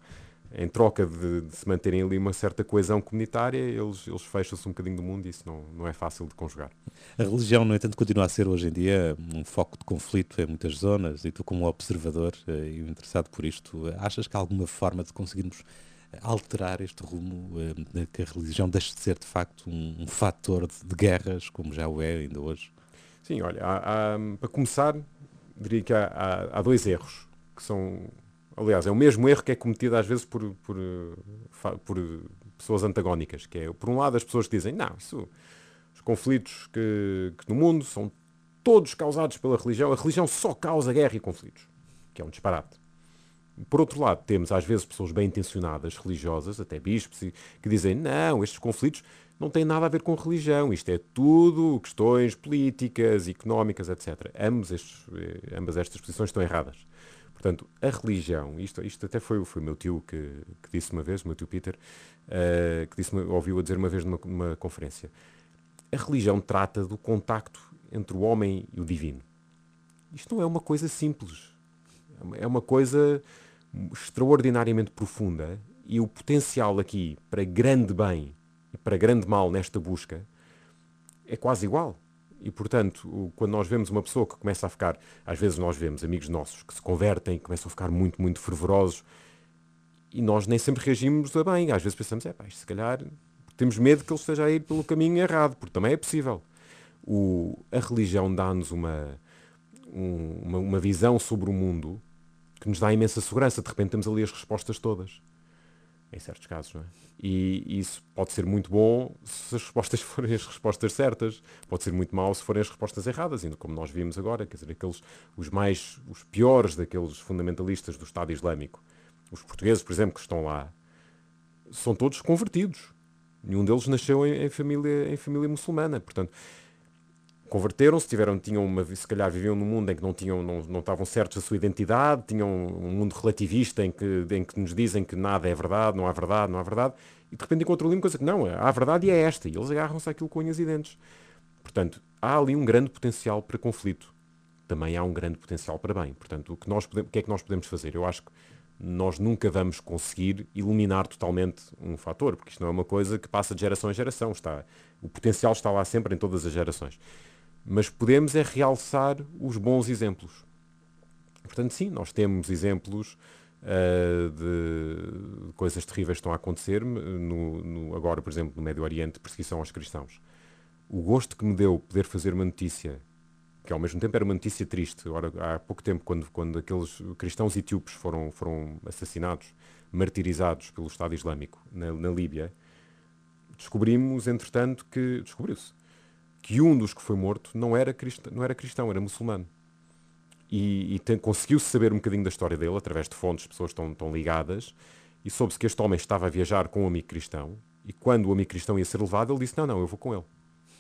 em troca de se manterem ali uma certa coesão comunitária, eles fecham-se um bocadinho do mundo e isso não é fácil de conjugar. A religião, no entanto, continua a ser hoje em dia um foco de conflito em muitas zonas e tu, como observador e interessado por isto, achas que há alguma forma de conseguirmos alterar este rumo, que a religião deixe de ser, de facto, um fator de guerras, como já o é ainda hoje? Sim, olha, para começar, diria que há dois erros, que são... Aliás, é o mesmo erro que é cometido às vezes por pessoas antagónicas, que é, por um lado, as pessoas que dizem, não, os conflitos que no mundo são todos causados pela religião, a religião só causa guerra e conflitos, que é um disparate. Por outro lado, temos às vezes pessoas bem intencionadas, religiosas, até bispos, que dizem, não, estes conflitos não têm nada a ver com religião, isto é tudo questões políticas, económicas, etc. Ambas estas posições estão erradas. Portanto, a religião, isto até foi o meu tio que disse uma vez, o meu tio Peter, ouviu-a dizer uma vez numa conferência. A religião trata do contacto entre o homem e o divino. Isto não é uma coisa simples. É uma coisa extraordinariamente profunda e o potencial aqui para grande bem e para grande mal nesta busca é quase igual. E, portanto, quando nós vemos uma pessoa que começa a ficar... Às vezes nós vemos amigos nossos que se convertem, começam a ficar muito, muito fervorosos e nós nem sempre reagimos a bem. Às vezes pensamos, isto se calhar temos medo que ele esteja a ir pelo caminho errado, porque também é possível. A religião dá-nos uma visão sobre o mundo que nos dá imensa segurança. De repente temos ali as respostas todas. Em certos casos, não é? E isso pode ser muito bom se as respostas forem as respostas certas. Pode ser muito mau se forem as respostas erradas. E como nós vimos agora, quer dizer, os piores daqueles fundamentalistas do Estado Islâmico, os portugueses, por exemplo, que estão lá, são todos convertidos. Nenhum deles nasceu em família muçulmana. Portanto, converteram-se, se calhar viviam num mundo em que não estavam certos da sua identidade, tinham um mundo relativista em que nos dizem que nada é verdade, não há verdade, e de repente encontram ali uma coisa que não, há verdade e é esta, e eles agarram-se àquilo com unhas e dentes. Portanto, há ali um grande potencial para conflito. Também há um grande potencial para bem. Portanto, o que é que nós podemos fazer? Eu acho que nós nunca vamos conseguir iluminar totalmente um fator, porque isto não é uma coisa que passa de geração em geração. O potencial está lá sempre em todas as gerações. Mas podemos é realçar os bons exemplos. Portanto, sim, nós temos exemplos de coisas terríveis que estão a acontecer agora, por exemplo, no Médio Oriente, perseguição aos cristãos. O gosto que me deu poder fazer uma notícia, que ao mesmo tempo era uma notícia triste. Agora, há pouco tempo, quando aqueles cristãos etíopes foram assassinados, martirizados pelo Estado Islâmico na Líbia, descobrimos, entretanto, descobriu-se que um dos que foi morto não era cristão, era muçulmano. E conseguiu-se saber um bocadinho da história dele, através de fontes, pessoas que estão ligadas, e soube-se que este homem estava a viajar com um amigo cristão, e quando o amigo cristão ia ser levado, ele disse, não, eu vou com ele.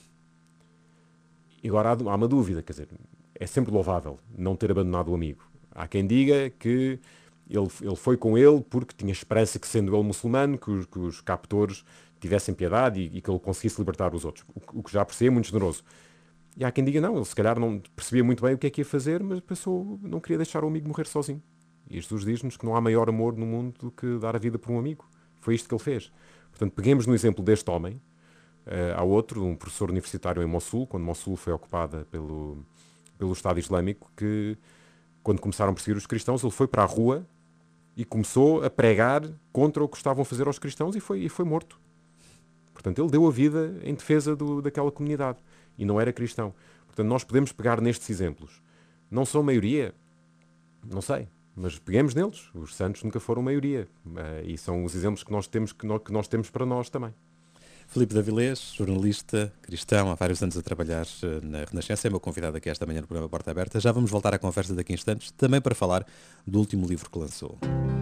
E agora há uma dúvida, quer dizer, é sempre louvável não ter abandonado o amigo. Há quem diga que ele foi com ele porque tinha esperança que, sendo ele muçulmano, que os captores tivessem piedade e que ele conseguisse libertar os outros. O que já por si é muito generoso. E há quem diga, não, ele se calhar não percebia muito bem o que é que ia fazer, mas pensou, não queria deixar o amigo morrer sozinho. E Jesus diz-nos que não há maior amor no mundo do que dar a vida por um amigo. Foi isto que ele fez. Portanto, peguemos no exemplo deste homem. Há outro, um professor universitário em Mossul, quando Mossul foi ocupada pelo Estado Islâmico, que quando começaram a perseguir os cristãos, ele foi para a rua e começou a pregar contra o que estavam a fazer aos cristãos e foi morto. Portanto, ele deu a vida em defesa daquela comunidade. E não era cristão. Portanto, nós podemos pegar nestes exemplos. Não são maioria? Não sei. Mas peguemos neles. Os santos nunca foram maioria. E são os exemplos que nós temos para nós também. Filipe de Avilés, jornalista cristão, há vários anos a trabalhar na Renascença, é meu convidado aqui esta manhã no programa Porta Aberta. Já vamos voltar à conversa daqui a instantes, também para falar do último livro que lançou.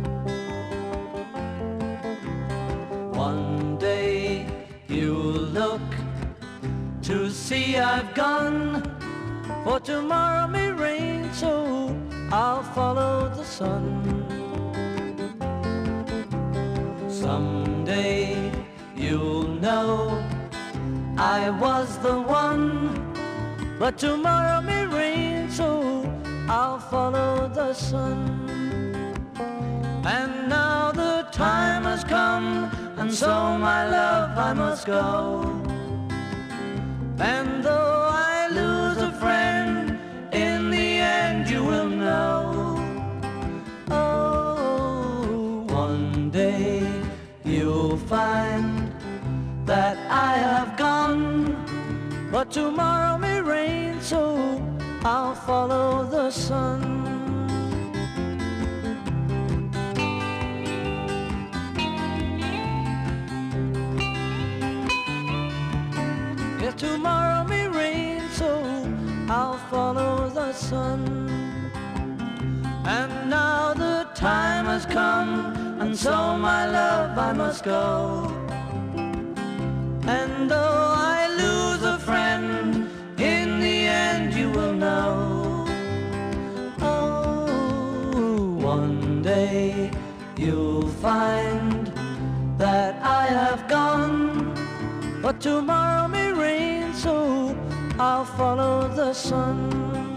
One day you'll look to see I've gone, for tomorrow may rain, so I'll follow the sun. Someday you'll know I was the one, but tomorrow may rain, so I'll follow the sun. And now the time and so my love I must go. And though I lose a friend, in the end you will know. Oh, one day you'll find that I have gone, but tomorrow may rain, so I'll follow the sun. Yes, tomorrow may rain, so I'll follow the sun. And now the time has come, and so my love I must go. And though I lose a friend, in the end you will know. Oh, one day you'll find that I have gone, but tomorrow may rain, so I'll follow the sun.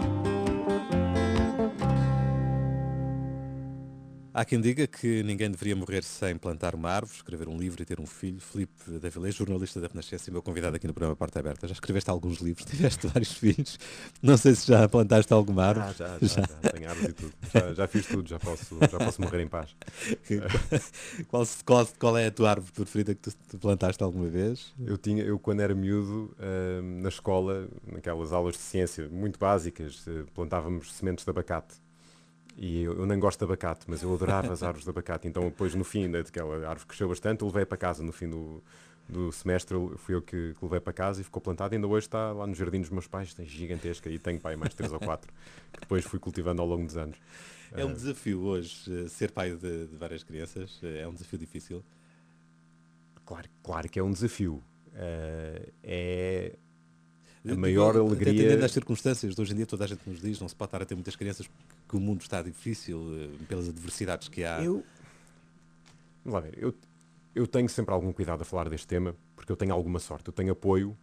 Há quem diga que ninguém deveria morrer sem plantar uma árvore, escrever um livro e ter um filho. Filipe da Vilés, jornalista da Renascença e meu convidado aqui no programa Porta Aberta. Já escreveste alguns livros, tiveste vários filhos. Não sei se já plantaste alguma árvore. Já. Tenho árvores e tudo. Já fiz tudo, já posso morrer em paz. Qual é a tua árvore preferida que tu plantaste alguma vez? Eu quando era miúdo, na escola, naquelas aulas de ciência muito básicas, plantávamos sementes de abacate. E eu nem gosto de abacate, mas eu adorava as árvores de abacate. Então depois no fim daquela árvore que cresceu bastante, eu levei para casa. No fim do semestre fui eu que levei para casa e ficou plantado. Ainda hoje está lá no jardim dos meus pais, tem gigantesca, e tenho pai mais 3 ou 4 que depois fui cultivando ao longo dos anos. É um desafio hoje ser pai de várias crianças? É um desafio difícil? Claro que é um desafio. É a maior alegria... Atendendo às circunstâncias de hoje em dia, toda a gente nos diz, não se pode estar a ter muitas crianças porque o mundo está difícil, pelas adversidades que há. Vamos lá ver, eu tenho sempre algum cuidado a falar deste tema, porque eu tenho alguma sorte. Eu tenho apoio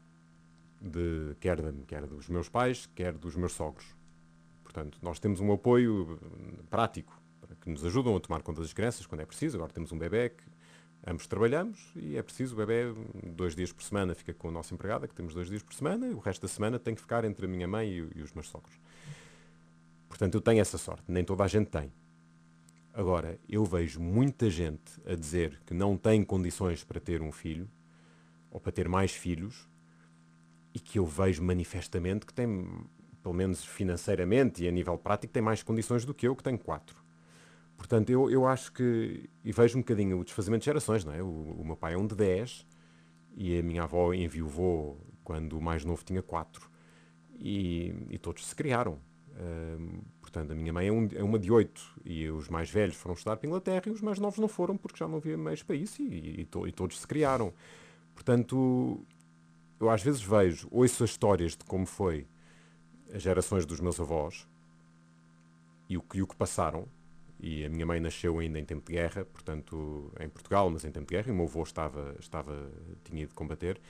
quer dos meus pais, quer dos meus sogros. Portanto, nós temos um apoio prático, que nos ajudam a tomar conta das crianças quando é preciso. Agora temos um bebé que ambos trabalhamos e é preciso, o bebé 2 dias por semana fica com a nossa empregada, que temos 2 dias por semana, e o resto da semana tem que ficar entre a minha mãe e os meus sogros. Portanto, eu tenho essa sorte, nem toda a gente tem. Agora, eu vejo muita gente a dizer que não tem condições para ter um filho, ou para ter mais filhos, e que eu vejo manifestamente que tem, pelo menos financeiramente e a nível prático, tem mais condições do que eu, que tenho 4. Portanto, eu acho que, e vejo um bocadinho o desfazimento de gerações, não é? O meu pai é um de 10 e a minha avó enviuvou quando o mais novo tinha 4 e todos se criaram. Portanto, a minha mãe é uma de 8 e os mais velhos foram estudar para a Inglaterra e os mais novos não foram porque já não havia meios para isso e todos se criaram. Portanto, eu às vezes ouço as histórias de como foi as gerações dos meus avós e o que passaram. E a minha mãe nasceu ainda em tempo de guerra, portanto, em Portugal, mas em tempo de guerra, e o meu avô tinha ido combater.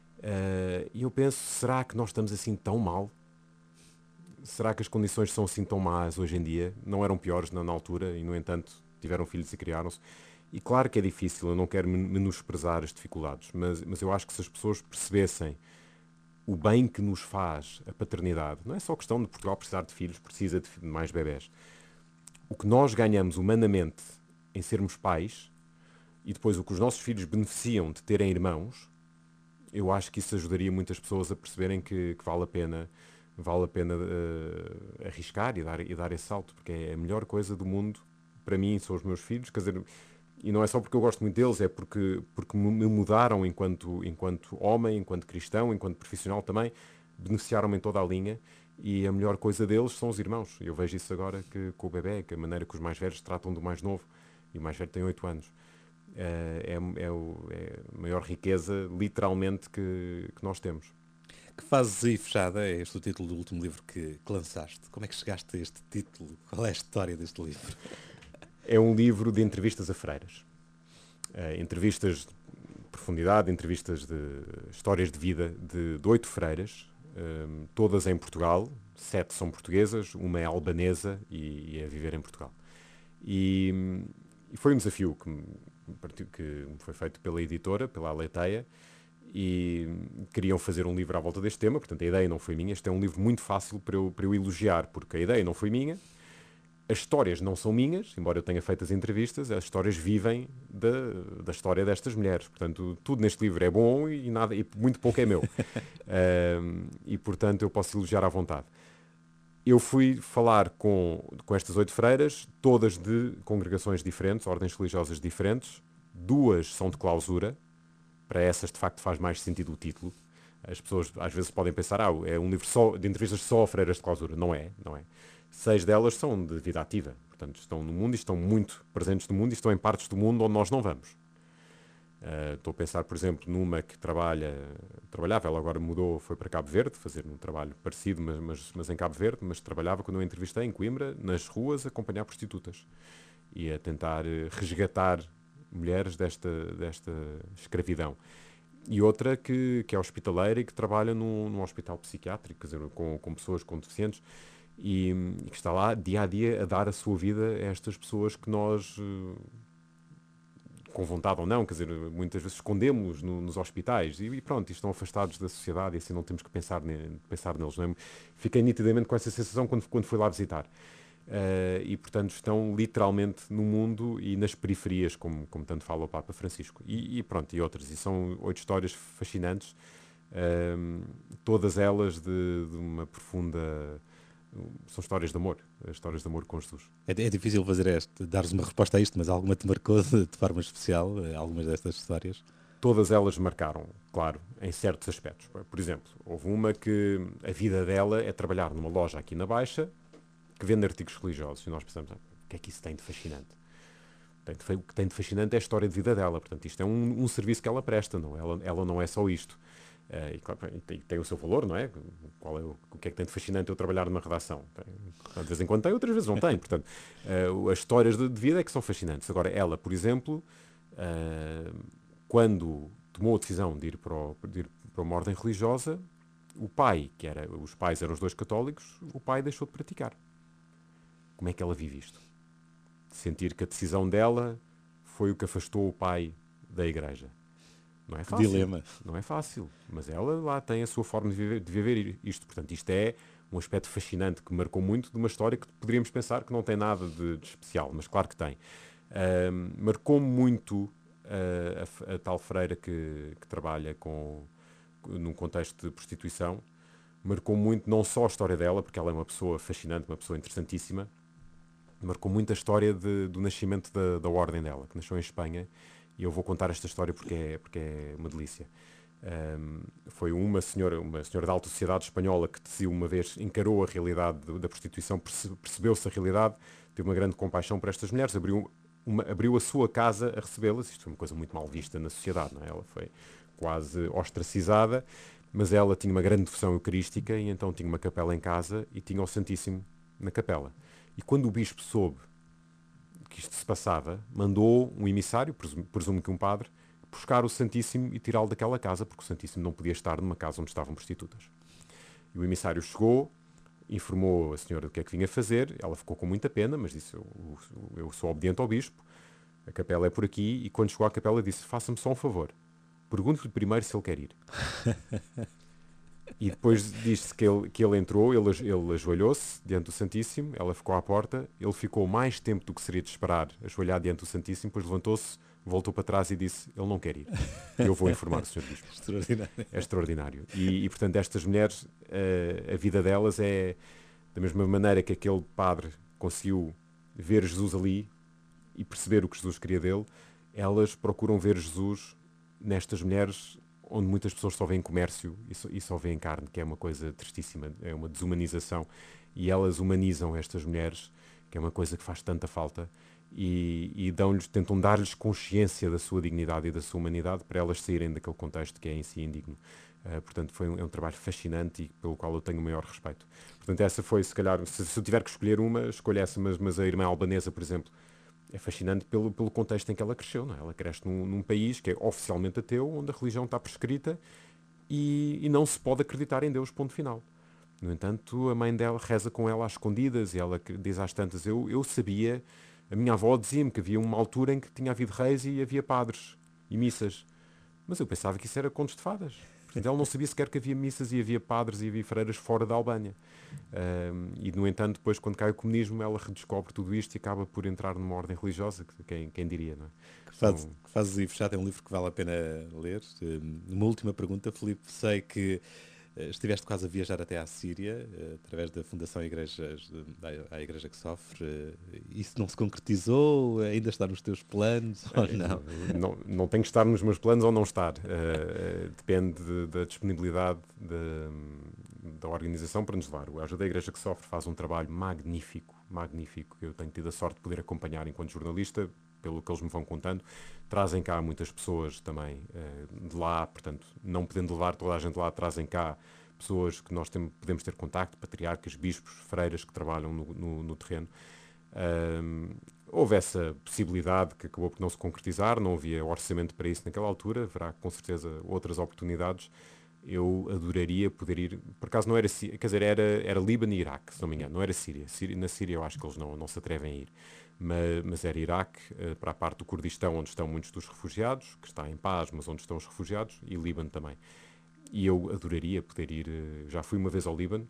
E eu penso, será que nós estamos assim tão mal? Será que as condições são assim tão más hoje em dia? Não eram piores na altura e, no entanto, tiveram filhos e criaram-se. E claro que é difícil, eu não quero menosprezar as dificuldades, mas eu acho que se as pessoas percebessem o bem que nos faz a paternidade, não é só questão de Portugal precisar de filhos, precisa de mais bebés. O que nós ganhamos humanamente em sermos pais e depois o que os nossos filhos beneficiam de terem irmãos, eu acho que isso ajudaria muitas pessoas a perceberem que vale a pena arriscar e dar esse salto, porque é a melhor coisa do mundo para mim, são os meus filhos, quer dizer, e não é só porque eu gosto muito deles, é porque me mudaram enquanto homem, enquanto cristão, enquanto profissional também, beneficiaram-me em toda a linha. E a melhor coisa deles são os irmãos. Eu vejo isso agora com o bebé, que a maneira que os mais velhos tratam do mais novo. E o mais velho tem 8 anos. É a maior riqueza, literalmente, que nós temos. Que Fazes Aí Fechada é este o título do último livro que lançaste. Como é que chegaste a este título? Qual é a história deste livro? É um livro de entrevistas a freiras. Entrevistas de profundidade, entrevistas de histórias de vida de 8 freiras, todas em Portugal, 7 são portuguesas, uma é albanesa e é viver em Portugal. E foi um desafio que foi feito pela editora, pela Aleteia, e queriam fazer um livro à volta deste tema, portanto a ideia não foi minha. Este é um livro muito fácil para eu elogiar, porque a ideia não foi minha, as histórias não são minhas, embora eu tenha feito as entrevistas, as histórias vivem da história destas mulheres. Portanto, tudo neste livro é bom e muito pouco é meu. E, portanto, eu posso elogiar à vontade. Eu fui falar com estas 8 freiras, todas de congregações diferentes, ordens religiosas diferentes. 2 são de clausura. Para essas, de facto, faz mais sentido o título. As pessoas, às vezes, podem pensar, é um livro só de entrevistas só a freiras de clausura. Não é. 6 delas são de vida ativa, portanto estão no mundo e estão muito presentes no mundo e estão em partes do mundo onde nós não vamos. Estou a pensar, por exemplo, numa que trabalhava, ela agora mudou, foi para Cabo Verde, fazer um trabalho parecido, mas em Cabo Verde, mas trabalhava, quando eu a entrevistei, em Coimbra, nas ruas, a acompanhar prostitutas e a tentar resgatar mulheres desta escravidão. E outra que é hospitaleira e que trabalha num hospital psiquiátrico, quer dizer, com pessoas com deficientes, e que está lá dia a dia a dar a sua vida a estas pessoas que nós, com vontade ou não, quer dizer, muitas vezes escondemos nos hospitais e pronto, estão afastados da sociedade e assim não temos que pensar neles. Não é? Fiquei nitidamente com essa sensação quando fui lá visitar. E portanto estão literalmente no mundo e nas periferias, como tanto fala o Papa Francisco. E pronto, e outras. E são 8 histórias fascinantes, todas elas de uma profunda... São histórias de amor com Jesus. É difícil dares uma resposta a isto, mas alguma te marcou de forma especial, algumas destas histórias? Todas elas marcaram, claro, em certos aspectos. Por exemplo, houve uma que a vida dela é trabalhar numa loja aqui na Baixa que vende artigos religiosos. E nós pensamos, o que é que isso tem de fascinante? O que tem de fascinante é a história de vida dela. Portanto, isto é um serviço que ela presta, não? Ela não é só isto. E claro, tem o seu valor, não é? O que é que tem de fascinante eu trabalhar numa redação? De vez em quando tem, outras vezes não tem. Portanto, as histórias de vida é que são fascinantes. Agora, ela, por exemplo, quando tomou a decisão de ir para uma ordem religiosa, os pais eram os 2 católicos, o pai deixou de praticar. Como é que ela vive isto? Sentir que a decisão dela foi o que afastou o pai da igreja. Não é fácil. Dilema. Não é fácil. Mas ela lá tem a sua forma de viver isto. Portanto, isto é um aspecto fascinante que marcou muito de uma história que poderíamos pensar que não tem nada de especial, mas claro que tem. Marcou muito a tal freira que trabalha num contexto de prostituição. Marcou muito não só a história dela, porque ela é uma pessoa fascinante, uma pessoa interessantíssima. Marcou muito a história do nascimento da ordem dela, que nasceu em Espanha. E eu vou contar esta história porque é uma delícia. Foi uma senhora da alta sociedade espanhola que decidiu uma vez, encarou a realidade da prostituição, percebeu-se a realidade, teve uma grande compaixão por estas mulheres, abriu a sua casa a recebê-las. Isto foi uma coisa muito mal vista na sociedade, não é? Ela foi quase ostracizada, mas ela tinha uma grande devoção eucarística e então tinha uma capela em casa e tinha o Santíssimo na capela. E quando o bispo soube que isto se passava, mandou um emissário, presumo que um padre, buscar o Santíssimo e tirá-lo daquela casa, porque o Santíssimo não podia estar numa casa onde estavam prostitutas. E o emissário chegou, informou a senhora do que é que vinha fazer, ela ficou com muita pena, mas disse, eu sou obediente ao bispo, a capela é por aqui, e quando chegou à capela disse, faça-me só um favor, pergunte-lhe primeiro se ele quer ir. E depois disse que ele entrou, ele ajoelhou-se diante do Santíssimo, ela ficou à porta, ele ficou mais tempo do que seria de esperar ajoelhado diante do Santíssimo, depois levantou-se, voltou para trás e disse, ele não quer ir. Eu vou informar o Sr. Bispo. Extraordinário. É extraordinário. E portanto, estas mulheres, a vida delas é da mesma maneira que aquele padre conseguiu ver Jesus ali e perceber o que Jesus queria dele, elas procuram ver Jesus nestas mulheres onde muitas pessoas só veem comércio e só veem carne, que é uma coisa tristíssima, é uma desumanização. E elas humanizam estas mulheres, que é uma coisa que faz tanta falta, e tentam dar-lhes consciência da sua dignidade e da sua humanidade para elas saírem daquele contexto que é em si indigno. Portanto, é um trabalho fascinante e pelo qual eu tenho o maior respeito. Portanto, essa foi, se calhar, se eu tiver que escolher uma, escolho essa, mas a irmã albanesa, por exemplo, é fascinante pelo contexto em que ela cresceu. Não é? Ela cresce num país que é oficialmente ateu, onde a religião está prescrita e não se pode acreditar em Deus, ponto final. No entanto, a mãe dela reza com ela às escondidas e ela diz às tantas, eu sabia A minha avó dizia-me que havia uma altura em que tinha havido reis e havia padres e missas. Mas eu pensava que isso era contos de fadas. Portanto, ela não sabia sequer que havia missas e havia padres e havia freiras fora da Albânia. E, no entanto, depois, quando cai o comunismo, ela redescobre tudo isto e acaba por entrar numa ordem religiosa, quem diria, não é? Que fazes e fechado é um livro que vale a pena ler. Uma última pergunta, Filipe. Sei que estiveste quase a viajar até à Síria, através da Fundação Igrejas, à Igreja que Sofre. Isso não se concretizou? Ainda está nos teus planos ou não? Não tem que estar nos meus planos ou não estar. Depende da disponibilidade da organização para nos levar. A Ajuda à Igreja que Sofre faz um trabalho magnífico, magnífico. Eu tenho tido a sorte de poder acompanhar enquanto jornalista, pelo que eles me vão contando. Trazem cá muitas pessoas também de lá, portanto, não podendo levar toda a gente lá, trazem cá pessoas que nós podemos ter contacto, patriarcas, bispos, freiras que trabalham no terreno. Houve essa possibilidade que acabou por não se concretizar, não havia orçamento para isso naquela altura, haverá com certeza outras oportunidades. Eu adoraria poder ir, por acaso não era Síria, quer dizer, era Líbano e Iraque, se não me engano, não era Síria. Na Síria eu acho que eles não se atrevem a ir. Mas era Iraque, para a parte do Kurdistão, onde estão muitos dos refugiados, que está em paz, mas onde estão os refugiados, e Líbano também. E eu adoraria poder ir, já fui uma vez ao Líbano,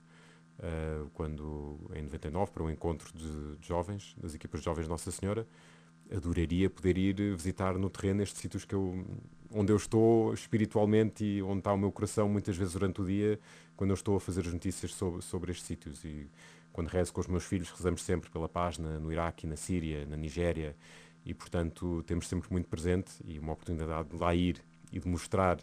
em 99, para um encontro de jovens, das equipas de jovens Nossa Senhora. Adoraria poder ir visitar no terreno estes sítios onde eu estou espiritualmente e onde está o meu coração muitas vezes durante o dia, quando eu estou a fazer as notícias sobre estes sítios. E quando rezo com os meus filhos, rezamos sempre pela paz no Iraque, na Síria, na Nigéria, e portanto temos sempre muito presente, e uma oportunidade de lá ir e de mostrar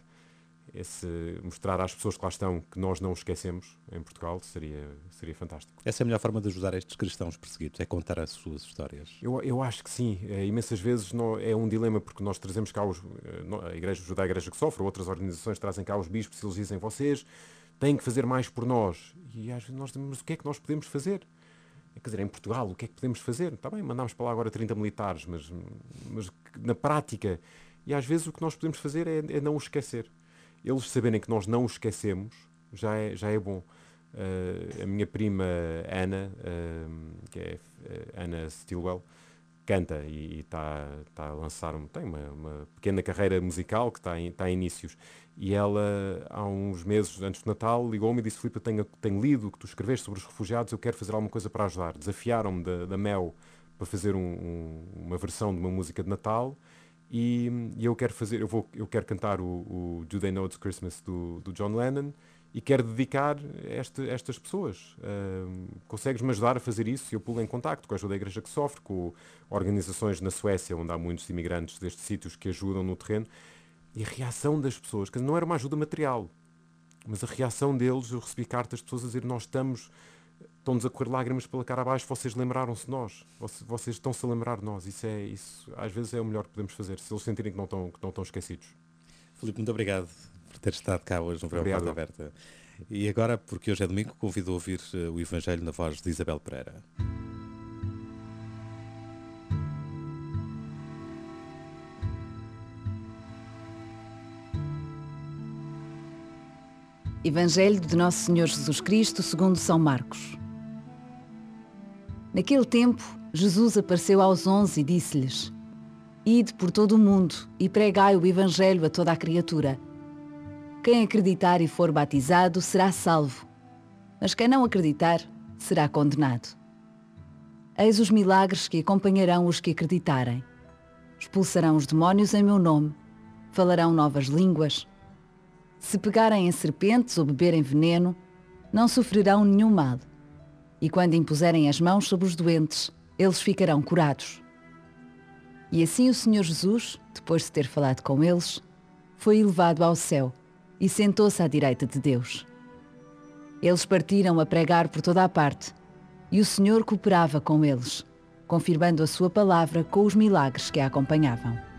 às pessoas que lá estão que nós não esquecemos em Portugal seria fantástico. Essa é a melhor forma de ajudar estes cristãos perseguidos, é contar as suas histórias. Eu acho que sim. Imensas vezes é um dilema, porque nós trazemos cá a Igreja Judaica, a Igreja que Sofre, outras organizações trazem cá os bispos e eles dizem: vocês têm que fazer mais por nós. E às vezes nós dizemos: mas o que é que nós podemos fazer? Quer dizer, em Portugal, o que é que podemos fazer? Está bem, mandámos para lá agora 30 militares, mas na prática, e às vezes o que nós podemos fazer é não os esquecer. Eles saberem que nós não os esquecemos já é bom. A minha prima Ana, que é Ana Stilwell, canta e está a lançar, tem uma pequena carreira musical que está em inícios. E ela, há uns meses antes do Natal, ligou-me e disse: Filipe, eu tenho lido o que tu escreveste sobre os refugiados, eu quero fazer alguma coisa para ajudar. Desafiaram-me da Mel para fazer uma versão de uma música de Natal. E eu quero cantar o Do They Know It's Christmas do John Lennon e quero dedicar estas pessoas. Consegues-me ajudar a fazer isso? E eu pulo em contacto com a Ajuda à Igreja que Sofre, com organizações na Suécia, onde há muitos imigrantes destes sítios que ajudam no terreno. E a reação das pessoas, que não era uma ajuda material, mas a reação deles, eu recebi cartas de pessoas a dizer: nós estão-nos a correr lágrimas pela cara abaixo, vocês lembraram-se de nós, vocês estão-se a lembrar de nós. Isso às vezes é o melhor que podemos fazer, se eles sentirem que não estão esquecidos. Filipe, muito obrigado por ter estado cá hoje no programa Porta Aberta. E agora, porque hoje é domingo, convido a ouvir o Evangelho na voz de Isabel Pereira. Evangelho de Nosso Senhor Jesus Cristo segundo São Marcos. Naquele tempo, Jesus apareceu aos 11 e disse-lhes: Ide por todo o mundo e pregai o Evangelho a toda a criatura. Quem acreditar e for batizado será salvo, mas quem não acreditar será condenado. Eis os milagres que acompanharão os que acreditarem. Expulsarão os demónios em meu nome, falarão novas línguas. Se pegarem em serpentes ou beberem veneno, não sofrerão nenhum mal. E quando impuserem as mãos sobre os doentes, eles ficarão curados. E assim o Senhor Jesus, depois de ter falado com eles, foi elevado ao céu e sentou-se à direita de Deus. Eles partiram a pregar por toda a parte, e o Senhor cooperava com eles, confirmando a sua palavra com os milagres que a acompanhavam.